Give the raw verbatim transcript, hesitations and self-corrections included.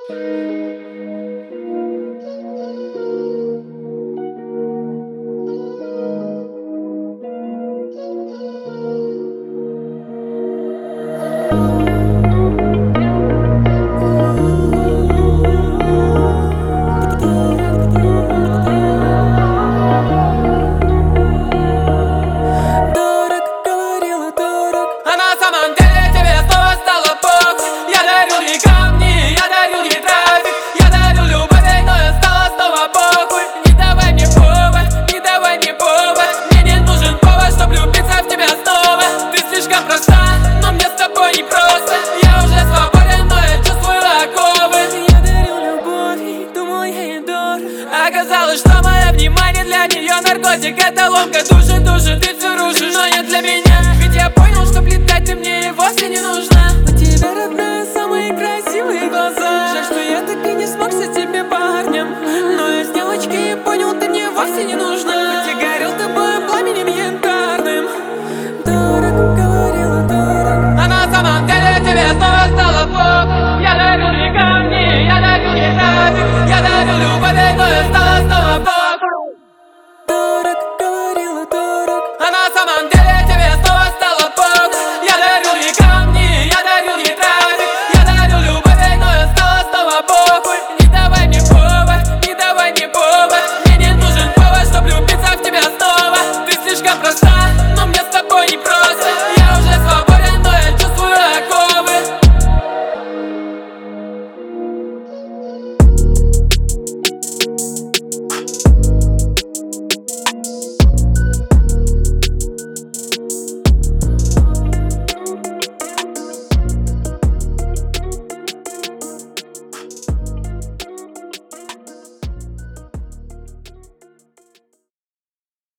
Оказалось, что мое внимание для нее наркотик. Это ломка души, души, ты все рушишь, но не для меня. Ведь я понял, что летать ты мне вовсе не нужна. У тебя, родная, самые красивые глаза. Жаль, что я так и не смогся тебе парнем. Но я с девочкой понял, ты мне вовсе не нужна. Хоть и горел тобой пламенем янтарным. Дорог, говорила дорог, а на самом деле тебе снова стало плохо. Я дарил не камни, я дарил не трафик, я дарил любовь, но я стала снова.